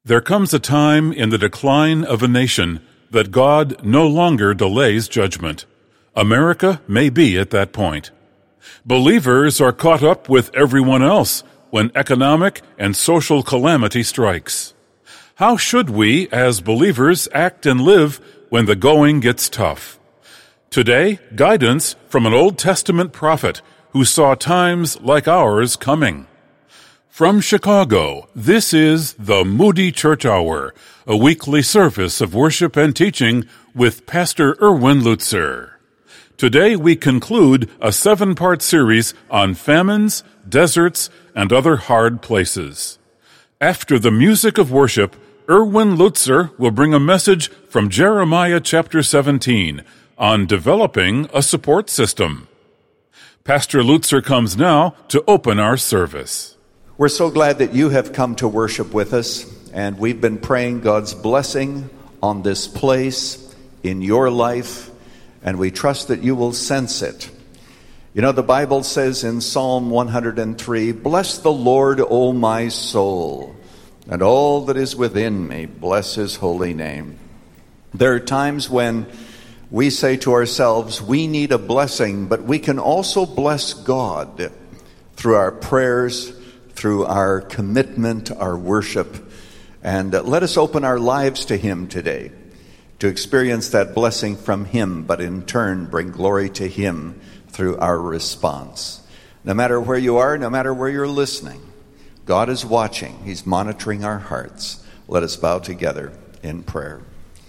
There comes a time in the decline of a nation that God no longer delays judgment. America may be at that point. Believers are caught up with everyone else when economic and social calamity strikes. How should we, as believers, act and live when the going gets tough? Today, guidance from an Old Testament prophet who saw times like ours coming. From Chicago, this is the Moody Church Hour, a weekly service of worship and teaching with Pastor Erwin Lutzer. Today we conclude a 7-part series on famines, deserts, and other hard places. After the music of worship, Erwin Lutzer will bring a message from Jeremiah chapter 17 on developing a support system. Pastor Lutzer comes now to open our service. We're so glad that you have come to worship with us, and we've been praying God's blessing on this place, in your life, and we trust that you will sense it. You know, the Bible says in Psalm 103, "Bless the Lord, O my soul, and all that is within me, bless his holy name." There are times when we say to ourselves, we need a blessing, but we can also bless God through our prayers, through our commitment, our worship. And let us open our lives to him today to experience that blessing from him, but in turn bring glory to him through our response. No matter where you are, no matter where you're listening, God is watching. He's monitoring our hearts. Let us bow together in prayer.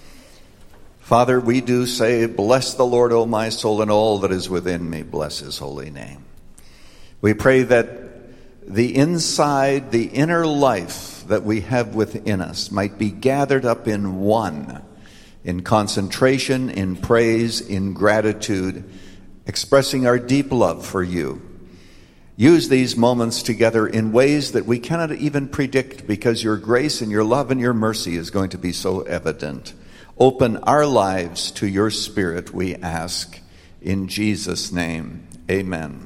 Father, we do say, "Bless the Lord, O my soul, and all that is within me, bless his holy name." We pray that the inside, the inner life that we have within us might be gathered up in one, in concentration, in praise, in gratitude, expressing our deep love for you. Use these moments together in ways that we cannot even predict, because your grace and your love and your mercy is going to be so evident. Open our lives to your Spirit, we ask. In Jesus' name, amen.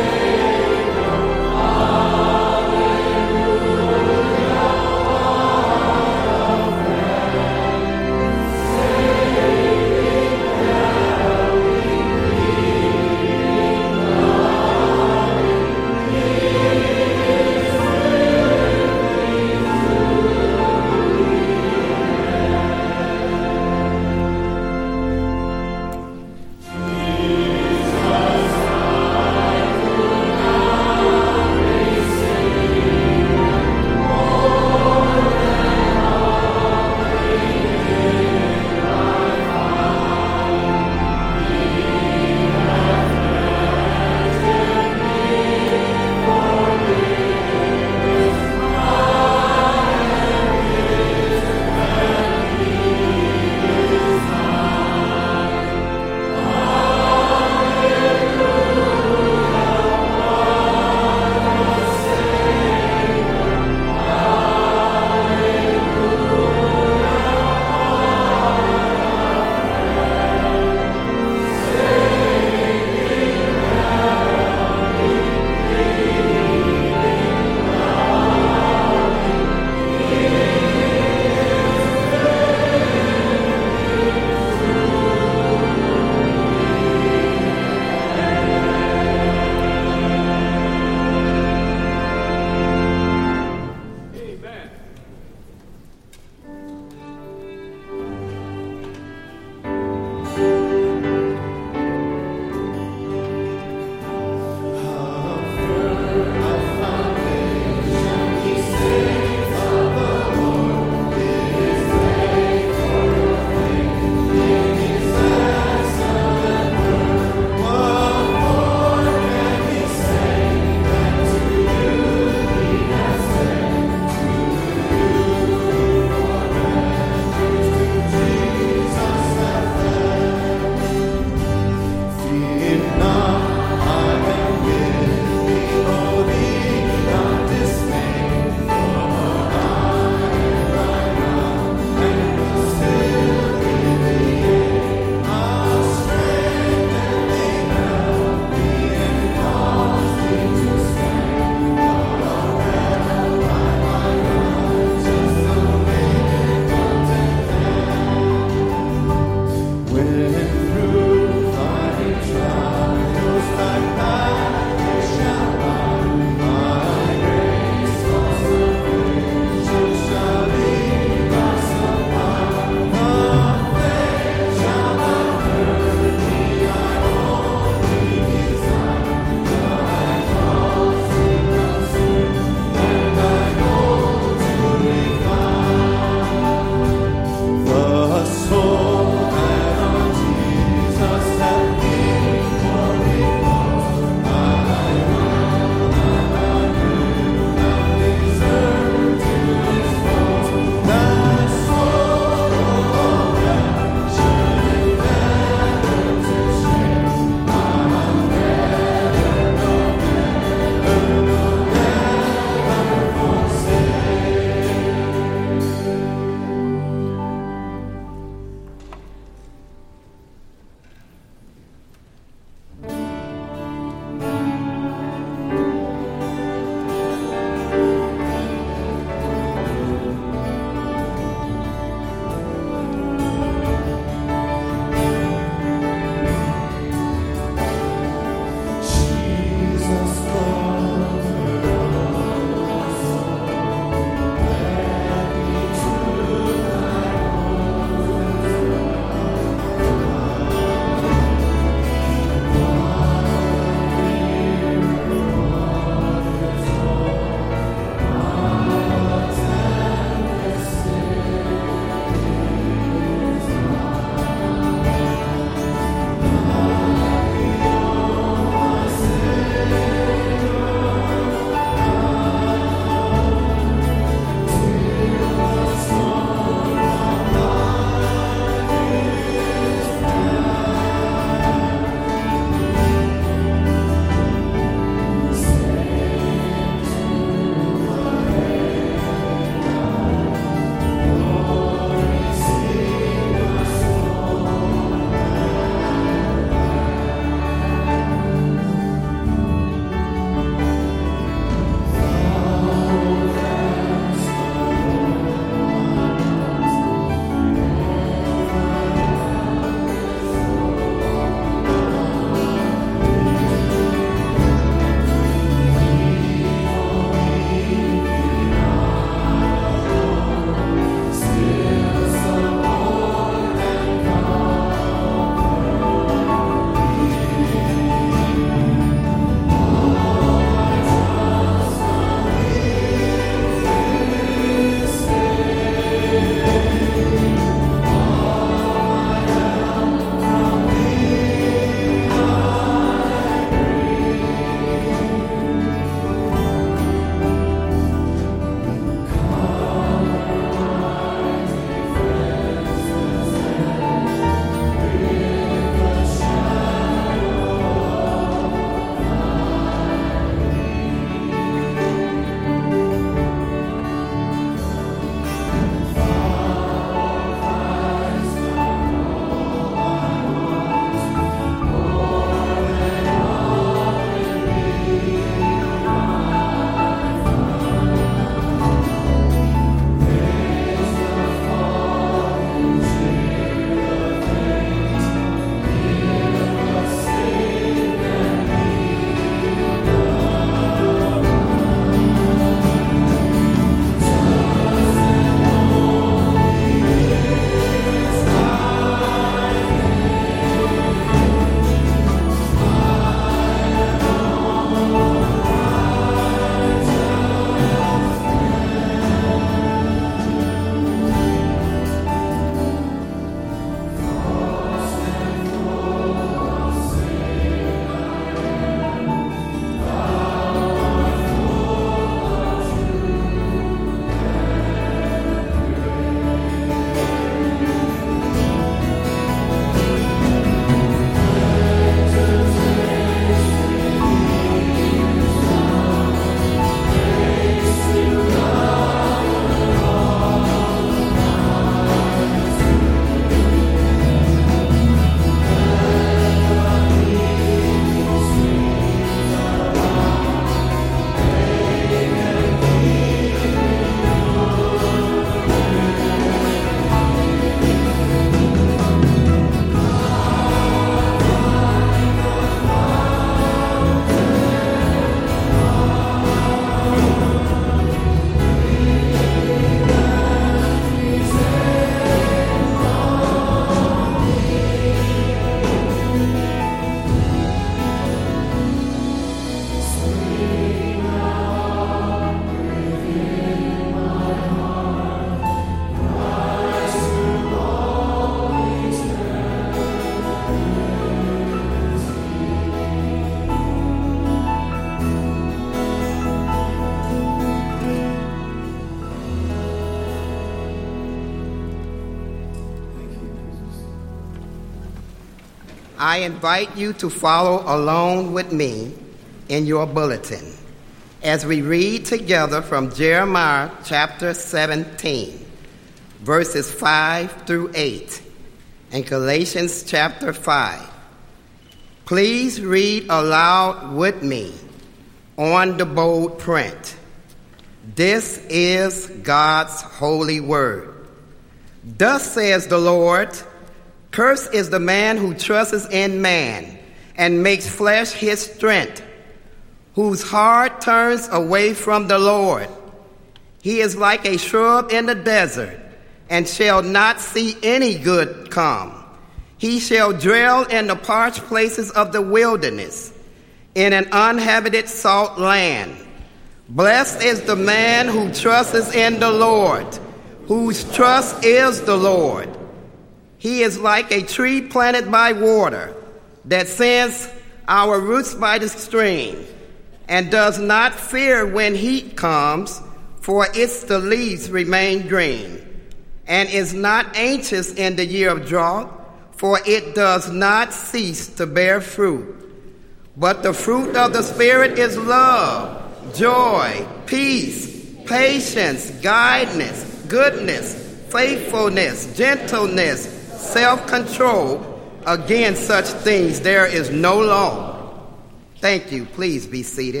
I invite you to follow along with me in your bulletin as we read together from Jeremiah chapter 17, verses 5 through 8, and Galatians chapter 5. Please read aloud with me on the bold print. This is God's holy word. Thus says the Lord, cursed is the man who trusts in man and makes flesh his strength, whose heart turns away from the Lord. He is like a shrub in the desert, and shall not see any good come. He shall dwell in the parched places of the wilderness, in an uninhabited salt land. Blessed is the man who trusts in the Lord, whose trust is the Lord. He is like a tree planted by water, that sends our roots by the stream, and does not fear when heat comes, for the leaves remain green, and is not anxious in the year of drought, for it does not cease to bear fruit. But the fruit of the Spirit is love, joy, peace, patience, kindness, goodness, faithfulness, gentleness, self-control. Against such things there is no law. Thank you. Please be seated.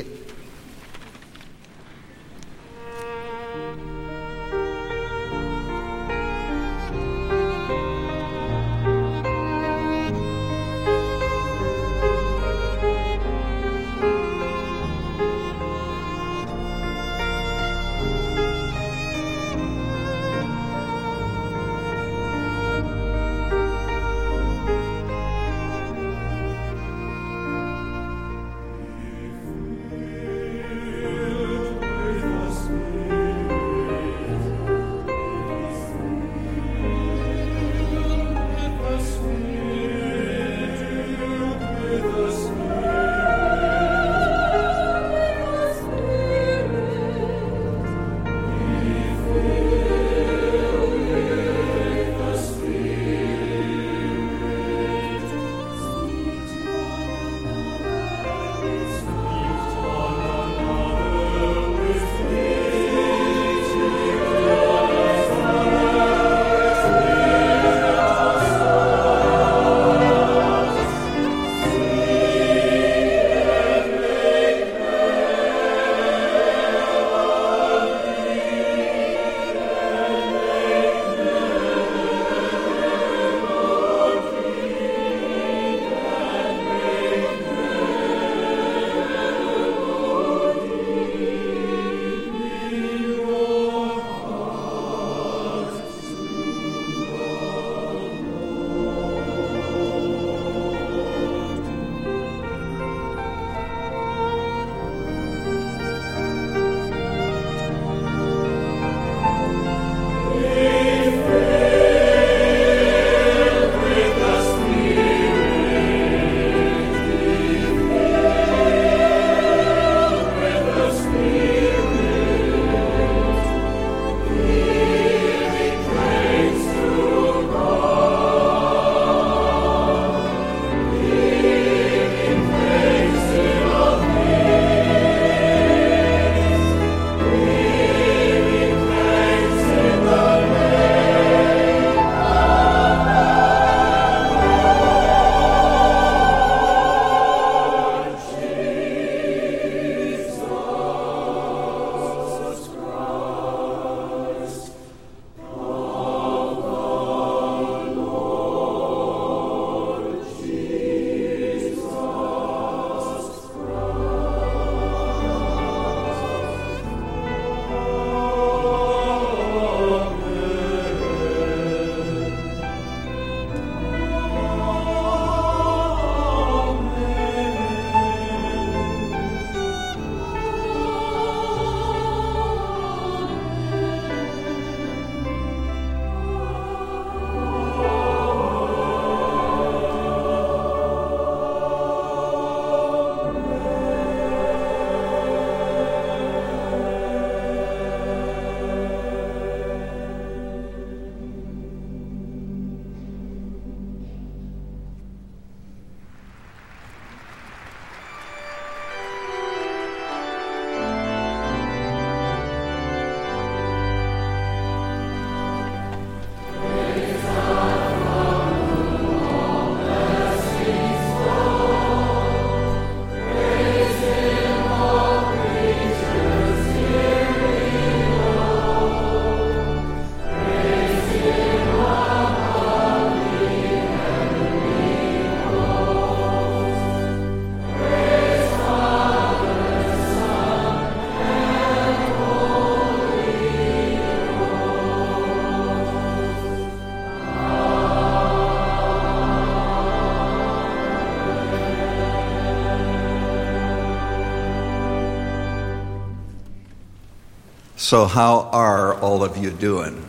So how are all of you doing?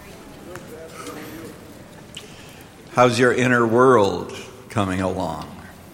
How's your inner world coming along?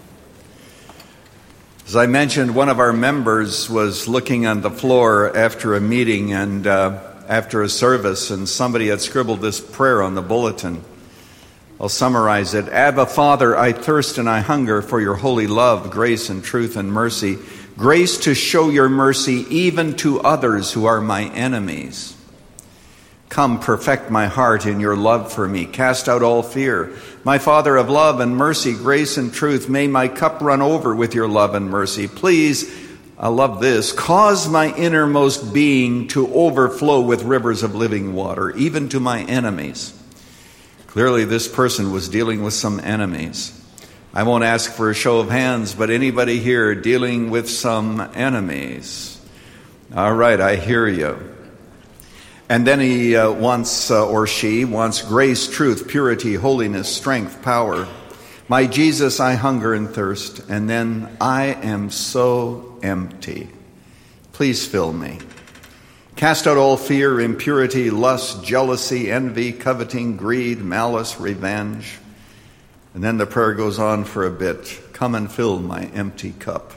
As I mentioned, one of our members was looking on the floor after a meeting and after a service, and somebody had scribbled this prayer on the bulletin. I'll summarize it. Abba, Father, I thirst and I hunger for your holy love, grace and truth and mercy. Grace to show your mercy even to others who are my enemies. Come, perfect my heart in your love for me. Cast out all fear. My Father of love and mercy, grace and truth, may my cup run over with your love and mercy. Please, I love this, cause my innermost being to overflow with rivers of living water, even to my enemies. Clearly, this person was dealing with some enemies. I won't ask for a show of hands, but anybody here dealing with some enemies? All right, I hear you. And then he or she wants grace, truth, purity, holiness, strength, power. My Jesus, I hunger and thirst, and then I am so empty. Please fill me. Cast out all fear, impurity, lust, jealousy, envy, coveting, greed, malice, revenge. And then the prayer goes on for a bit. Come and fill my empty cup.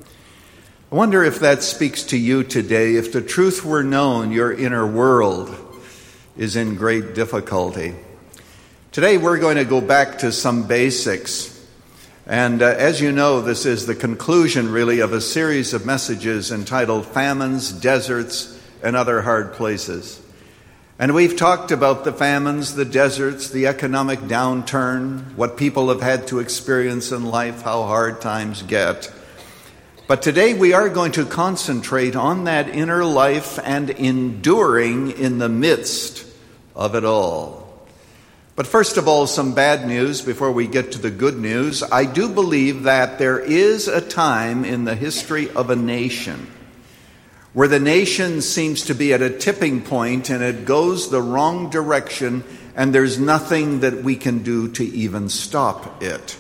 I wonder if that speaks to you today. If the truth were known, your inner world is in great difficulty. Today we're going to go back to some basics. And as you know, this is the conclusion really of a series of messages entitled Famines, Deserts, and Other Hard Places. And we've talked about the famines, the deserts, the economic downturn, what people have had to experience in life, how hard times get. But today we are going to concentrate on that inner life and enduring in the midst of it all. But first of all, some bad news before we get to the good news. I do believe that there is a time in the history of a nation where the nation seems to be at a tipping point and it goes the wrong direction, and there's nothing that we can do to even stop it.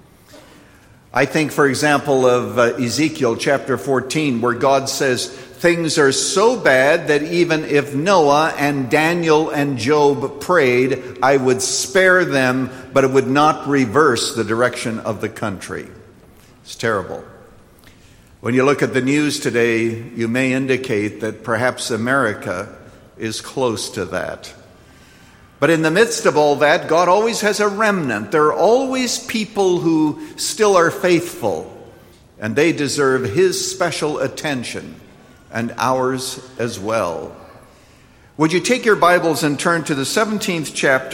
I think, for example, of Ezekiel chapter 14, where God says, things are so bad that even if Noah and Daniel and Job prayed, I would spare them, but it would not reverse the direction of the country. It's terrible. When you look at the news today, you may indicate that perhaps America is close to that. But in the midst of all that, God always has a remnant. There are always people who still are faithful, and they deserve His special attention and ours as well. Would you take your Bibles and turn to the 17th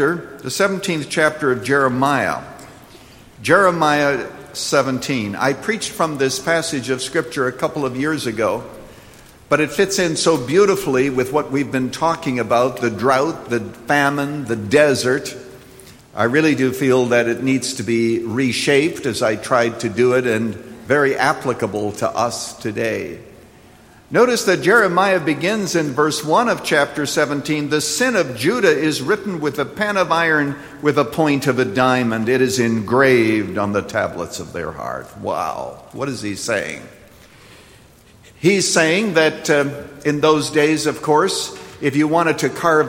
chapter of Jeremiah. Jeremiah 17. I preached from this passage of Scripture a couple of years ago, but it fits in so beautifully with what we've been talking about, the drought, the famine, the desert. I really do feel that it needs to be reshaped as I tried to do it, and very applicable to us today. Notice that Jeremiah begins in verse 1 of chapter 17. The sin of Judah is written with a pen of iron, with a point of a diamond. It is engraved on the tablets of their heart. Wow. What is he saying? He's saying that in those days, of course, if you wanted to carve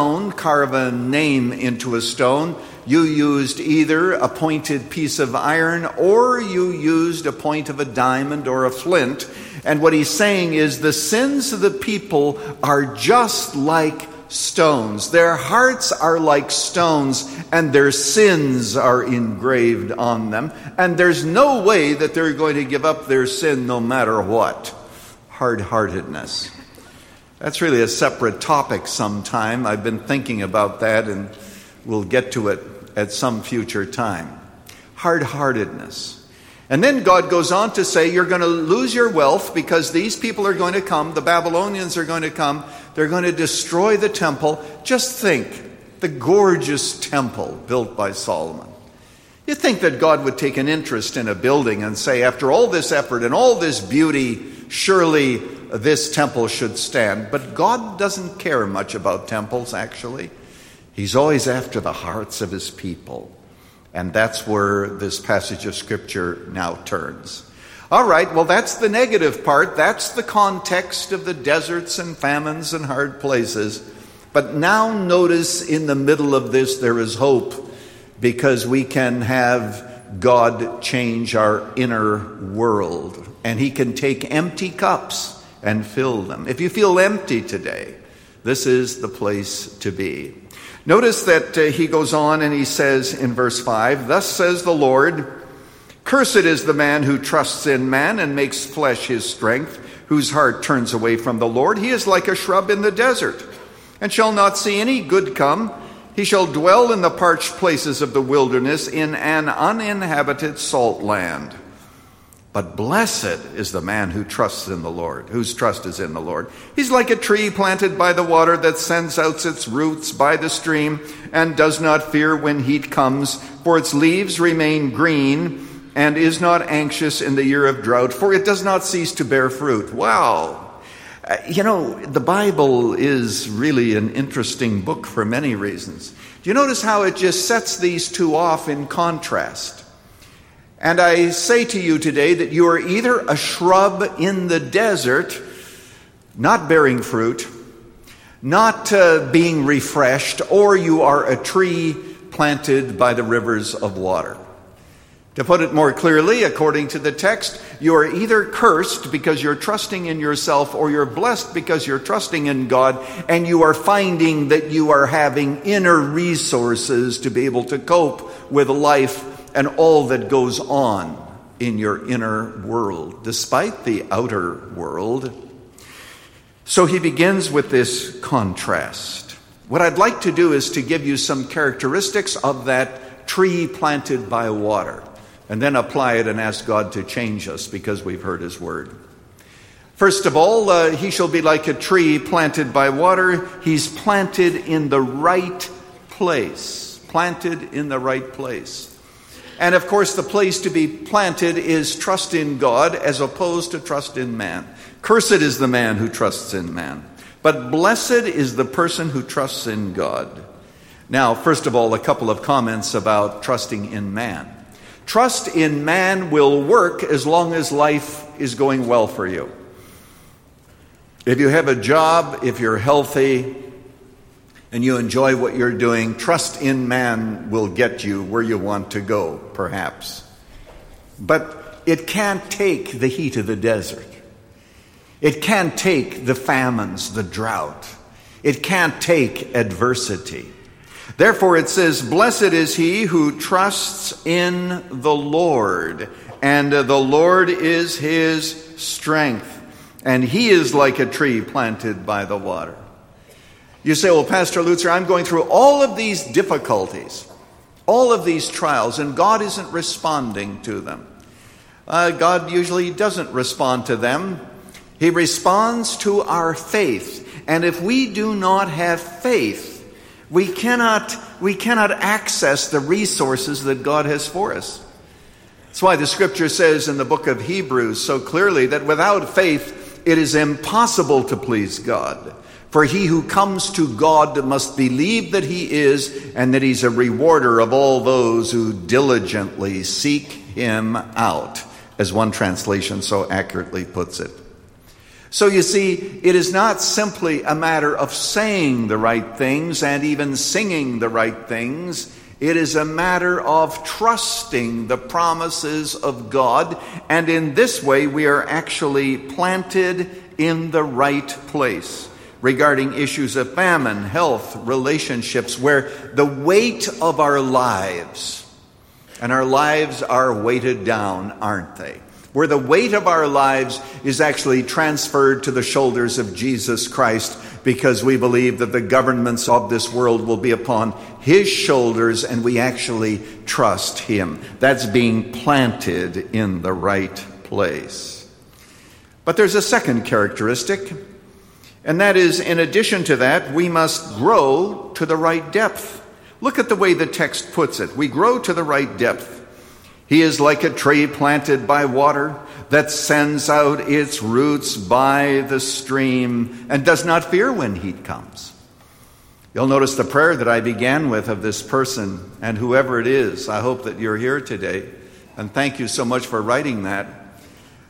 a name into a stone, you used either a pointed piece of iron or you used a point of a diamond or a flint. And what he's saying is the sins of the people are just like stones. Their hearts are like stones, and their sins are engraved on them. And there's no way that they're going to give up their sin no matter what. Hard-heartedness. That's really a separate topic sometime. I've been thinking about that, and we'll get to it at some future time. Hard-heartedness. And then God goes on to say, you're going to lose your wealth because these people are going to come. The Babylonians are going to come. They're going to destroy the temple. Just think, the gorgeous temple built by Solomon. You'd think that God would take an interest in a building and say, after all this effort and all this beauty, surely this temple should stand. But God doesn't care much about temples, actually. He's always after the hearts of His people. And that's where this passage of Scripture now turns. All right, well, that's the negative part. That's the context of the deserts and famines and hard places. But now notice in the middle of this there is hope, because we can have God change our inner world. And he can take empty cups and fill them. If you feel empty today, this is the place to be. Notice that he goes on and he says in verse 5, "Thus says the Lord, cursed is the man who trusts in man and makes flesh his strength, whose heart turns away from the Lord. He is like a shrub in the desert, and shall not see any good come. He shall dwell in the parched places of the wilderness, in an uninhabited salt land. But blessed is the man who trusts in the Lord, whose trust is in the Lord. He's like a tree planted by the water that sends out its roots by the stream and does not fear when heat comes, for its leaves remain green and is not anxious in the year of drought, for it does not cease to bear fruit." Wow. The Bible is really an interesting book for many reasons. Do you notice how it just sets these two off in contrast? And I say to you today that you are either a shrub in the desert, not bearing fruit, not being refreshed, or you are a tree planted by the rivers of water. To put it more clearly, according to the text, you are either cursed because you're trusting in yourself, or you're blessed because you're trusting in God, and you are finding that you are having inner resources to be able to cope with life and all that goes on in your inner world, despite the outer world. So he begins with this contrast. What I'd like to do is to give you some characteristics of that tree planted by water, and then apply it and ask God to change us because we've heard his word. First of all, he shall be like a tree planted by water. He's planted in the right place. Planted in the right place. And of course, the place to be planted is trust in God as opposed to trust in man. Cursed is the man who trusts in man, but blessed is the person who trusts in God. Now, first of all, a couple of comments about trusting in man. Trust in man will work as long as life is going well for you. If you have a job, if you're healthy, and you enjoy what you're doing, trust in man will get you where you want to go, perhaps. But it can't take the heat of the desert. It can't take the famines, the drought. It can't take adversity. Therefore it says, blessed is he who trusts in the Lord, and the Lord is his strength, and he is like a tree planted by the water. You say, well, Pastor Lutzer, I'm going through all of these difficulties, all of these trials, and God isn't responding to them. God usually doesn't respond to them. He responds to our faith. And if we do not have faith, we cannot access the resources that God has for us. That's why the scripture says in the book of Hebrews so clearly that without faith, it is impossible to please God. For he who comes to God must believe that he is, and that he's a rewarder of all those who diligently seek him out, as one translation so accurately puts it. So you see, it is not simply a matter of saying the right things and even singing the right things. It is a matter of trusting the promises of God, and in this way we are actually planted in the right place. Regarding issues of famine, health, relationships, where the weight of our lives, and our lives are weighted down, aren't they? Where the weight of our lives is actually transferred to the shoulders of Jesus Christ, because we believe that the governments of this world will be upon his shoulders, and we actually trust him. That's being planted in the right place. But there's a second characteristic. And that is, in addition to that, we must grow to the right depth. Look at the way the text puts it. We grow to the right depth. He is like a tree planted by water that sends out its roots by the stream and does not fear when heat comes. You'll notice the prayer that I began with of this person, and whoever it is, I hope that you're here today. And thank you so much for writing that.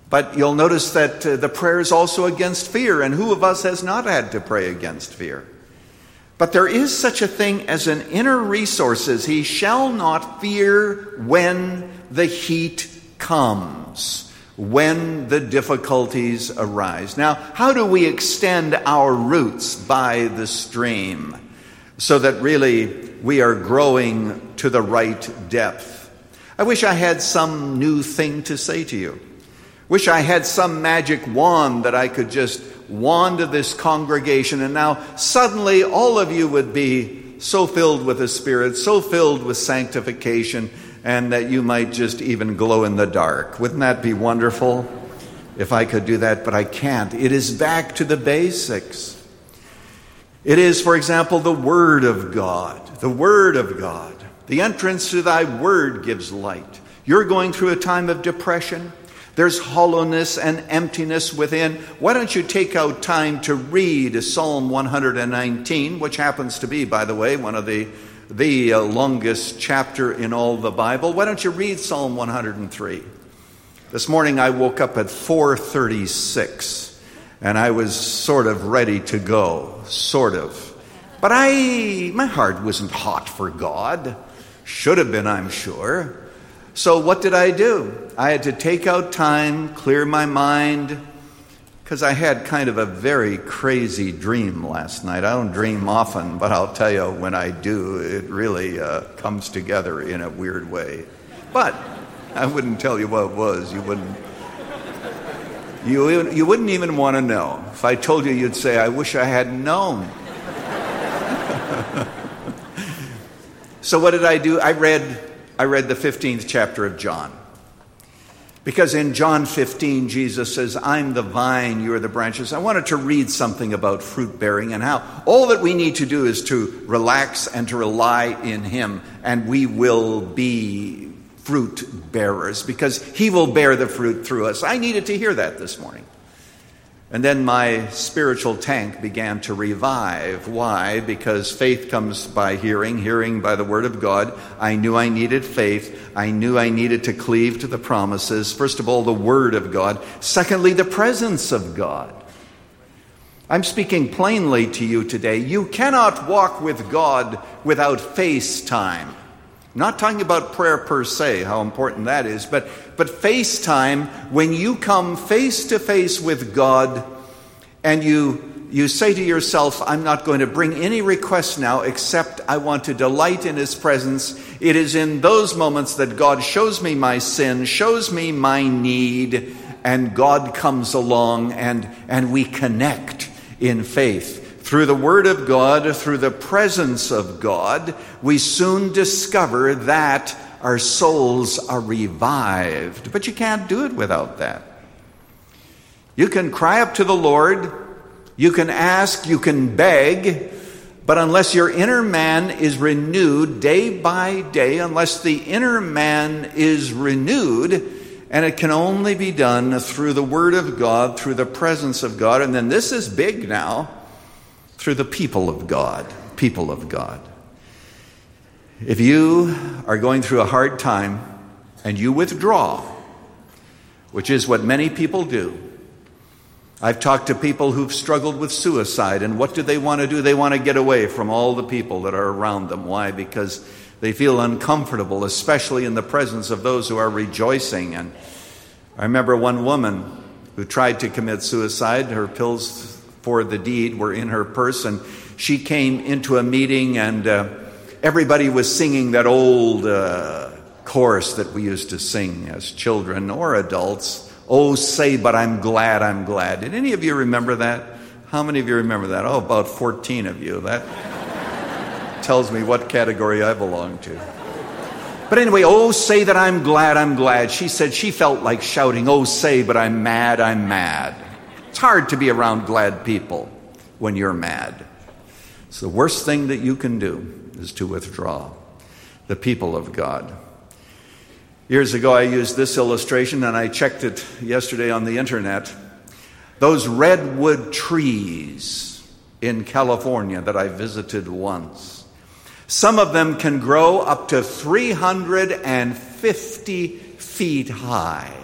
But you'll notice that the prayer is also against fear, and who of us has not had to pray against fear? But there is such a thing as an inner resources. He shall not fear when the heat comes, when the difficulties arise. Now, how do we extend our roots by the stream so that really we are growing to the right depth? I wish I had some new thing to say to you. Wish I had some magic wand that I could just wand to this congregation, and now suddenly all of you would be so filled with the Spirit, so filled with sanctification, and that you might just even glow in the dark. Wouldn't that be wonderful if I could do that? But I can't. It is back to the basics. It is, for example, the Word of God. The Word of God. The entrance to thy Word gives light. You're going through a time of depression. There's hollowness and emptiness within. Why don't you take out time to read Psalm 119, which happens to be, by the way, one of the longest chapter in all the Bible. Why don't you read Psalm 103? This morning I woke up at 4:36, and I was sort of ready to go, sort of. But my heart wasn't hot for God. Should have been, I'm sure. So what did I do? I had to take out time, clear my mind, because I had kind of a very crazy dream last night. I don't dream often, but I'll tell you, when I do, it really comes together in a weird way. But I wouldn't tell you what it was. You wouldn't even want to know. If I told you, you'd say, I wish I hadn't known. So what did I do? I read the 15th chapter of John. Because in John 15, Jesus says, I'm the vine, you are the branches. I wanted to read something about fruit bearing and how all that we need to do is to relax and to rely in Him, and we will be fruit bearers because He will bear the fruit through us. I needed to hear that this morning. And then my spiritual tank began to revive. Why? Because faith comes by hearing, hearing by the Word of God. I knew I needed faith. I knew I needed to cleave to the promises. First of all, the Word of God. Secondly, the presence of God. I'm speaking plainly to you today. You cannot walk with God without face time. I'm not talking about prayer per se, how important that is, but face time, when you come face to face with God and you say to yourself, I'm not going to bring any requests now except I want to delight in His presence. It is in those moments that God shows me my sin, shows me my need, and God comes along and we connect in faith. Through the Word of God, through the presence of God, we soon discover that our souls are revived. But you can't do it without that. You can cry up to the Lord, you can ask, you can beg, but unless your inner man is renewed day by day, unless the inner man is renewed, and it can only be done through the Word of God, through the presence of God, and then this is big now, through the people of God, people of God. If you are going through a hard time and you withdraw, which is what many people do. I've talked to people who've struggled with suicide, and what do they want to do? They want to get away from all the people that are around them. Why? Because they feel uncomfortable, especially in the presence of those who are rejoicing. And I remember one woman who tried to commit suicide. Her pills for the deed were in her purse, and she came into a meeting, and everybody was singing that old chorus that we used to sing as children or adults. Oh, say, but I'm glad, I'm glad. Did any of you remember that? How many of you remember that? Oh, about 14 of you. That tells me what category I belong to. But anyway, oh, say that I'm glad, I'm glad. She said she felt like shouting, oh, say, but I'm mad, I'm mad. It's hard to be around glad people when you're mad. It's the worst thing that you can do is to withdraw. The people of God. Years ago, I used this illustration, and I checked it yesterday on the internet. Those redwood trees in California that I visited once, some of them can grow up to 350 feet high.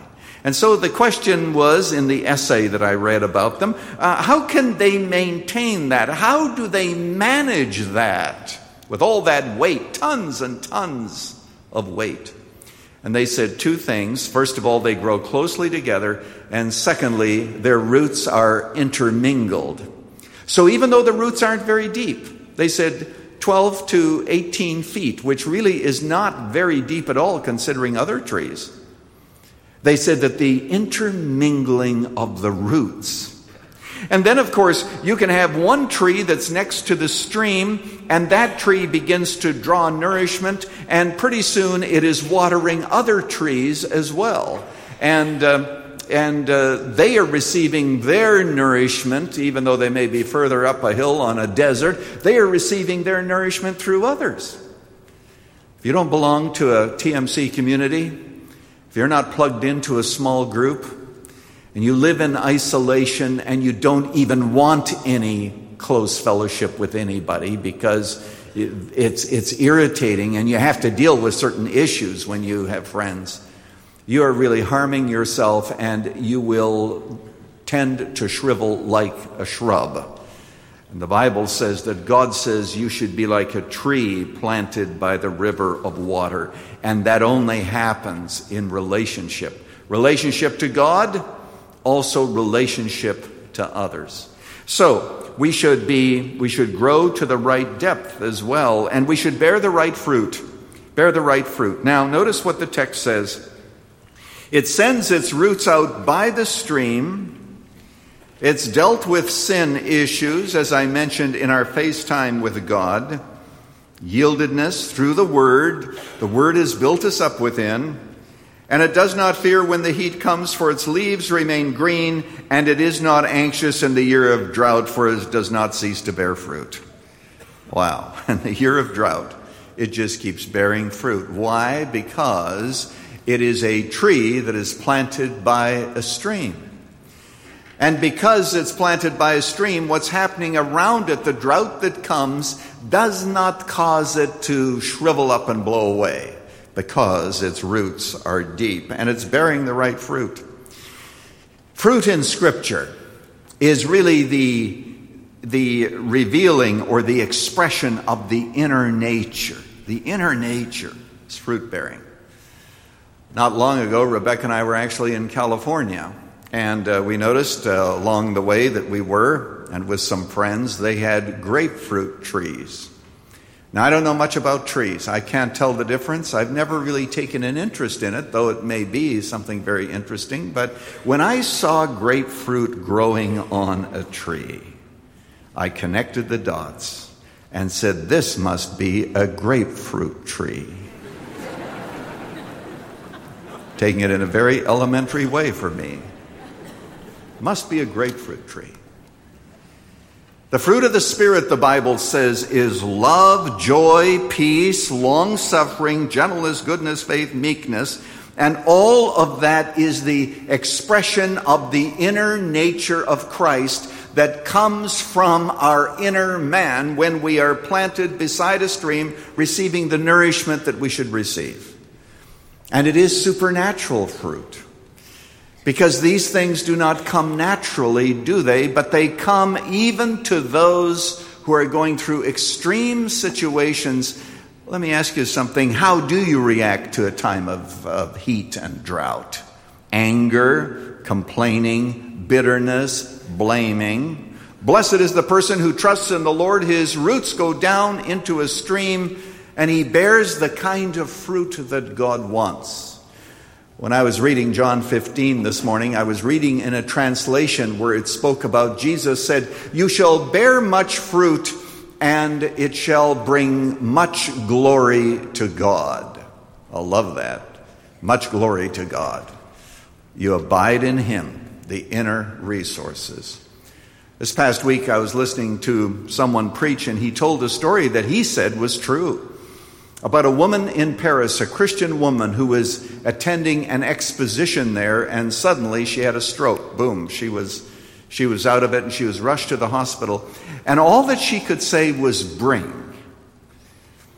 And so the question was, in the essay that I read about them, how can they maintain that? How do they manage that with all that weight, tons and tons of weight? And they said two things. First of all, they grow closely together. And secondly, their roots are intermingled. So even though the roots aren't very deep, they said 12 to 18 feet, which really is not very deep at all considering other trees. They said that the intermingling of the roots. And then, of course, you can have one tree that's next to the stream, and that tree begins to draw nourishment, and pretty soon it is watering other trees as well. And they are receiving their nourishment, even though they may be further up a hill on a desert. They are receiving their nourishment through others. If you don't belong to a TMC community, if you're not plugged into a small group, and you live in isolation, and you don't even want any close fellowship with anybody because it's irritating, and you have to deal with certain issues when you have friends, you are really harming yourself, and you will tend to shrivel like a shrub. And the Bible says that God says you should be like a tree planted by the river of water. And that only happens in relationship. Relationship to God, also relationship to others. So we should grow to the right depth as well. And we should bear the right fruit. Bear the right fruit. Now notice what the text says. It sends its roots out by the stream. It's dealt with sin issues, as I mentioned in our FaceTime with God. Yieldedness through the Word. The Word has built us up within. And it does not fear when the heat comes, for its leaves remain green, and it is not anxious in the year of drought, for it does not cease to bear fruit. Wow. In the year of drought, it just keeps bearing fruit. Why? Because it is a tree that is planted by a stream. And because it's planted by a stream, what's happening around it, the drought that comes, does not cause it to shrivel up and blow away, because its roots are deep and it's bearing the right fruit. Fruit in Scripture is really the revealing or the expression of the inner nature. The inner nature is fruit bearing. Not long ago, Rebecca and I were actually in California. And we noticed along the way that we were, and with some friends, they had grapefruit trees. Now, I don't know much about trees. I can't tell the difference. I've never really taken an interest in it, though it may be something very interesting. But when I saw grapefruit growing on a tree, I connected the dots and said, this must be a grapefruit tree. Taking it in a very elementary way for me. Must be a grapefruit tree. The fruit of the Spirit, the Bible says, is love, joy, peace, long-suffering, gentleness, goodness, faith, meekness. And all of that is the expression of the inner nature of Christ that comes from our inner man when we are planted beside a stream, receiving the nourishment that we should receive. And it is supernatural fruit. Because these things do not come naturally, do they? But they come even to those who are going through extreme situations. Let me ask you something. How do you react to a time of heat and drought? Anger, complaining, bitterness, blaming. Blessed is the person who trusts in the Lord. His roots go down into a stream, and he bears the kind of fruit that God wants. When I was reading John 15 this morning, I was reading in a translation where it spoke about Jesus said, "You shall bear much fruit, and it shall bring much glory to God." I love that. Much glory to God. You abide in Him, the inner resources. This past week, I was listening to someone preach, and he told a story that he said was true. About a woman in Paris, a Christian woman who was attending an exposition there, and suddenly she had a stroke. Boom, she was out of it, and she was rushed to the hospital. And all that she could say was bring.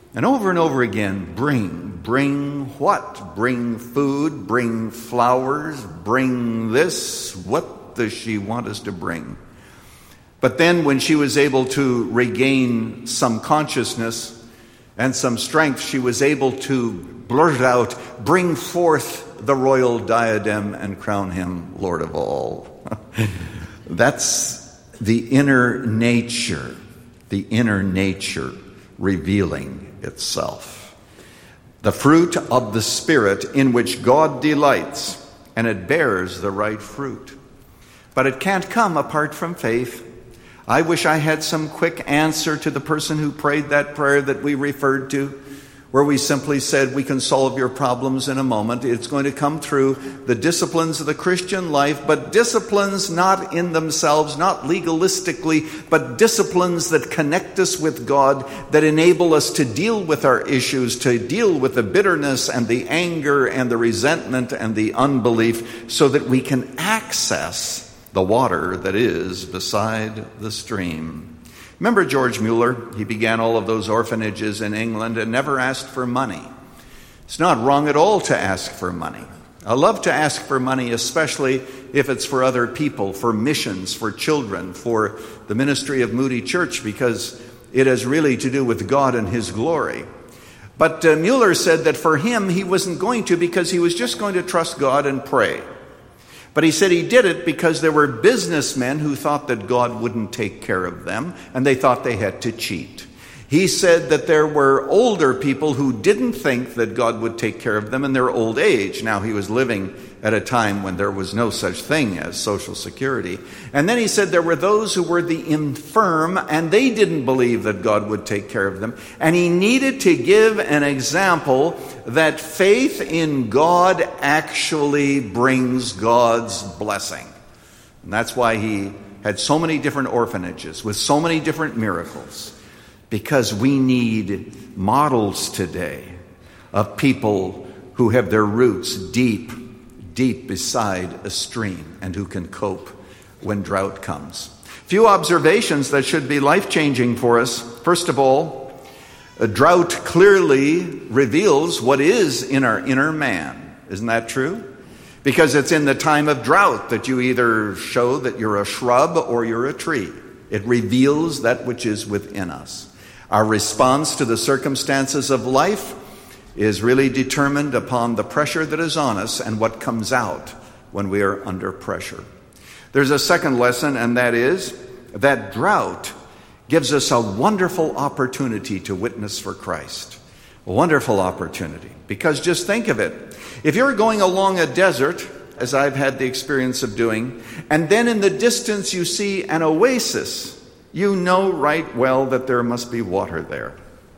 And over again, bring what? Bring food, bring flowers, bring this. What does she want us to bring? But then when she was able to regain some consciousness and some strength, she was able to blurt out, bring forth the royal diadem and crown him Lord of all. That's the inner nature revealing itself. The fruit of the Spirit in which God delights, and it bears the right fruit. But it can't come apart from faith. I wish I had some quick answer to the person who prayed that prayer that we referred to, where we simply said, we can solve your problems in a moment. It's going to come through the disciplines of the Christian life, but disciplines not in themselves, not legalistically, but disciplines that connect us with God, that enable us to deal with our issues, to deal with the bitterness and the anger and the resentment and the unbelief, so that we can access the water that is beside the stream. Remember George Mueller? He began all of those orphanages in England and never asked for money. It's not wrong at all to ask for money. I love to ask for money, especially if it's for other people, for missions, for children, for the ministry of Moody Church, because it has really to do with God and His glory. But Mueller said that for him, he wasn't going to, because he was just going to trust God and pray. But he said he did it because there were businessmen who thought that God wouldn't take care of them, and they thought they had to cheat. He said that there were older people who didn't think that God would take care of them in their old age. Now, he was living at a time when there was no such thing as Social Security. And then he said there were those who were the infirm, and they didn't believe that God would take care of them. And he needed to give an example that faith in God actually brings God's blessing. And that's why he had so many different orphanages with so many different miracles. Because we need models today of people who have their roots deep beside a stream and who can cope when drought comes. A few observations that should be life-changing for us. First of all, a drought clearly reveals what is in our inner man. Isn't that true? Because it's in the time of drought that you either show that you're a shrub or you're a tree. It reveals that which is within us. Our response to the circumstances of life is really determined upon the pressure that is on us and what comes out when we are under pressure. There's a second lesson, and that is that drought gives us a wonderful opportunity to witness for Christ. A wonderful opportunity. Because just think of it. If you're going along a desert, as I've had the experience of doing, and then in the distance you see an oasis, you know right well that there must be water there.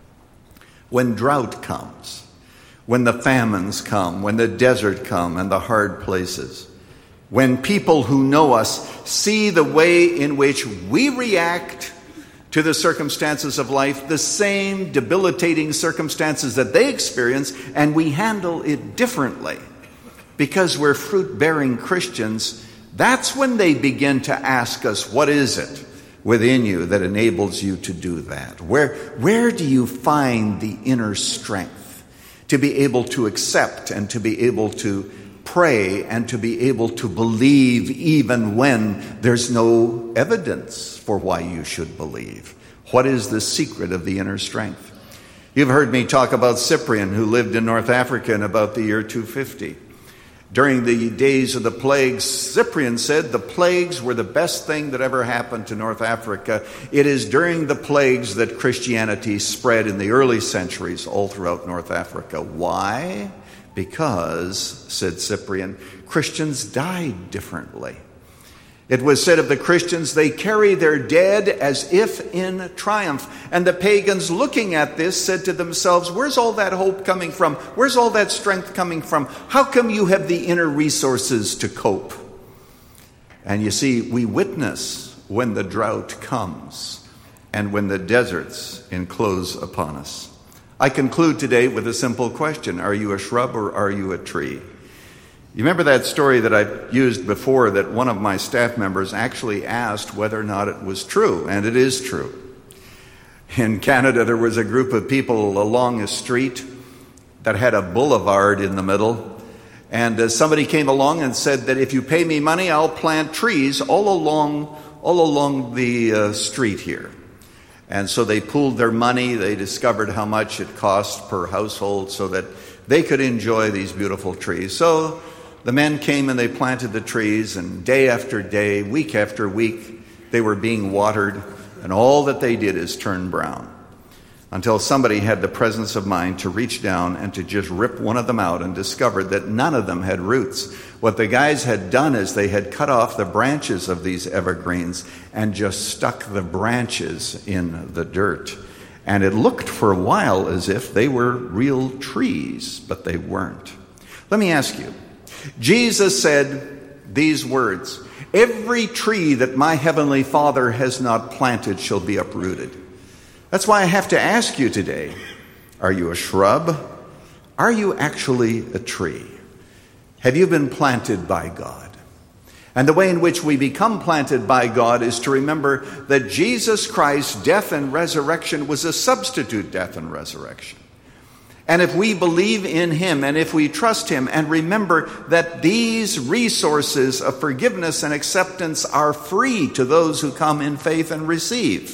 When drought comes, when the famines come, when the desert come and the hard places, when people who know us see the way in which we react to the circumstances of life, the same debilitating circumstances that they experience, and we handle it differently because we're fruit-bearing Christians, that's when they begin to ask us, what is it within you that enables you to do that? Where do you find the inner strength to be able to accept and to be able to pray and to be able to believe even when there's no evidence for why you should believe? What is the secret of the inner strength? You've heard me talk about Cyprian, who lived in North Africa in about the year 250. During the days of the plagues, Cyprian said the plagues were the best thing that ever happened to North Africa. It is during the plagues that Christianity spread in the early centuries all throughout North Africa. Why? Because, said Cyprian, Christians died differently. It was said of the Christians, they carry their dead as if in triumph. And the pagans looking at this said to themselves, where's all that hope coming from? Where's all that strength coming from? How come you have the inner resources to cope? And you see, we witness when the drought comes and when the deserts enclose upon us. I conclude today with a simple question. Are you a shrub or are you a tree? You remember that story that I've used before, that one of my staff members actually asked whether or not it was true, and it is true. In Canada, there was a group of people along a street that had a boulevard in the middle. And somebody came along and said that if you pay me money, I'll plant trees all along the street here. And so they pooled their money. They discovered how much it cost per household so that they could enjoy these beautiful trees. So the men came and they planted the trees, and day after day, week after week, they were being watered, and all that they did is turn brown. Until somebody had the presence of mind to reach down and to just rip one of them out and discovered that none of them had roots. What the guys had done is they had cut off the branches of these evergreens and just stuck the branches in the dirt. And it looked for a while as if they were real trees, but they weren't. Let me ask you, Jesus said these words, "Every tree that my heavenly Father has not planted shall be uprooted." That's why I have to ask you today, are you a shrub? Are you actually a tree? Have you been planted by God? And the way in which we become planted by God is to remember that Jesus Christ's death and resurrection was a substitute death and resurrection. And if we believe in him and if we trust him and remember that these resources of forgiveness and acceptance are free to those who come in faith and receive.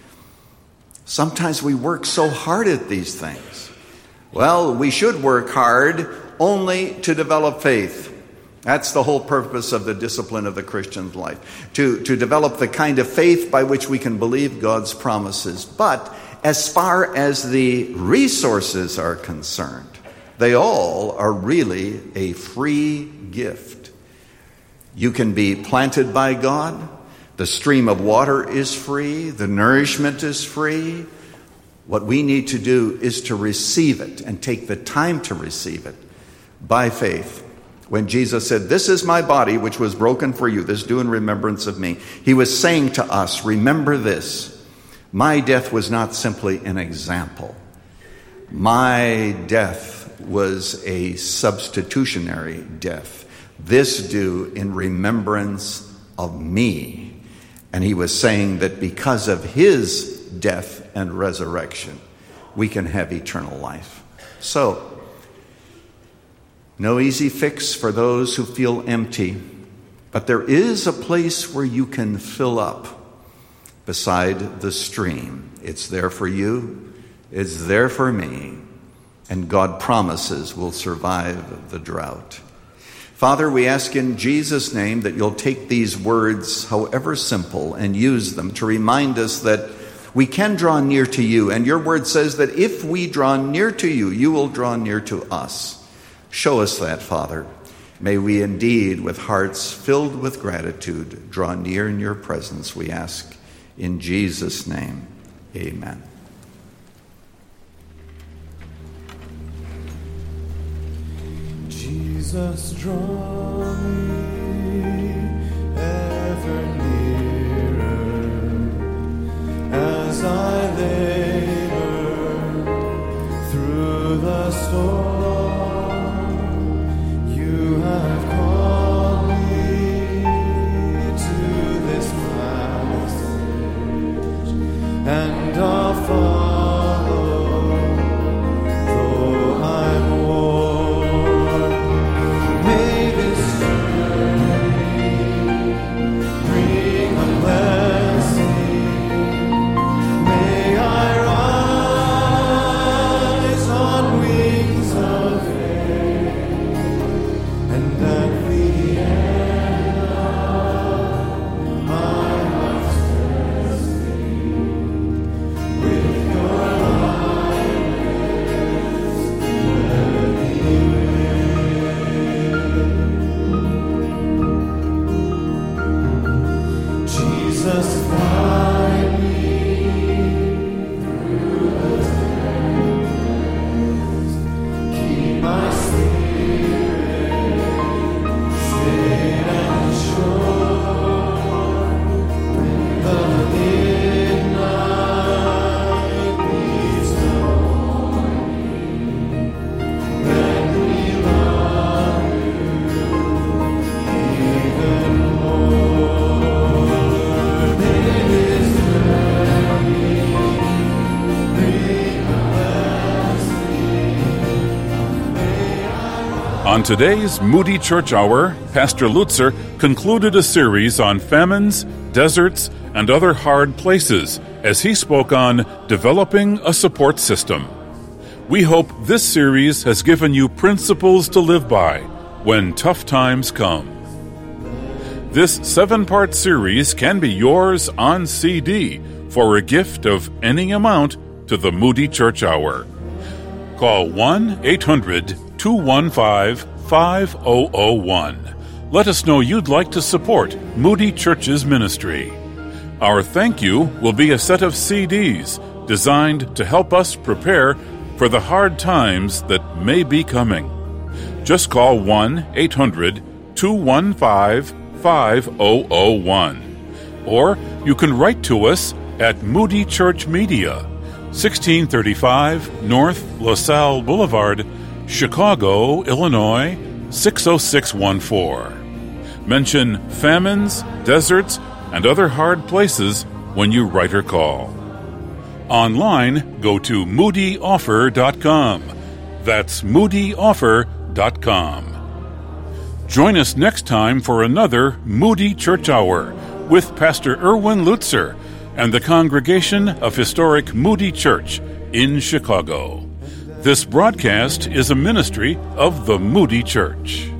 Sometimes we work so hard at these things. Well, we should work hard only to develop faith. That's the whole purpose of the discipline of the Christian life, to develop the kind of faith by which we can believe God's promises. But as far as the resources are concerned, they all are really a free gift. You can be planted by God. The stream of water is free. The nourishment is free. What we need to do is to receive it and take the time to receive it by faith. When Jesus said, "This is my body, which was broken for you. This do in remembrance of me." He was saying to us, remember this. My death was not simply an example. My death was a substitutionary death. This do in remembrance of me. And he was saying that because of his death and resurrection, we can have eternal life. So, no easy fix for those who feel empty, but there is a place where you can fill up beside the stream. It's there for you, it's there for me, and God promises we'll survive the drought. Father, we ask in Jesus' name that you'll take these words, however simple, and use them to remind us that we can draw near to you. And your word says that if we draw near to you, you will draw near to us. Show us that, Father. May we indeed, with hearts filled with gratitude, draw near in your presence, we ask in Jesus' name. Amen. Jesus, draw me ever nearer as I labor through the storm. You have called me to this passage, and I'll follow, though I'm worn. May this journey On today's Moody Church Hour, Pastor Lutzer concluded a series on famines, deserts, and other hard places as he spoke on developing a support system. We hope this series has given you principles to live by when tough times come. This 7-part series can be yours on CD for a gift of any amount to the Moody Church Hour. Call 1-800-215-5001. Let us know you'd like to support Moody Church's ministry. Our thank you will be a set of CDs designed to help us prepare for the hard times that may be coming. Just call 1-800-215-5001. Or you can write to us at Moody Church Media, 1635 North LaSalle Boulevard, Chicago, Illinois, 60614. Mention famines, deserts, and other hard places when you write or call. Online, go to moodyoffer.com. That's moodyoffer.com. Join us next time for another Moody Church Hour with Pastor Erwin Lutzer and the congregation of historic Moody Church in Chicago. This broadcast is a ministry of the Moody Church.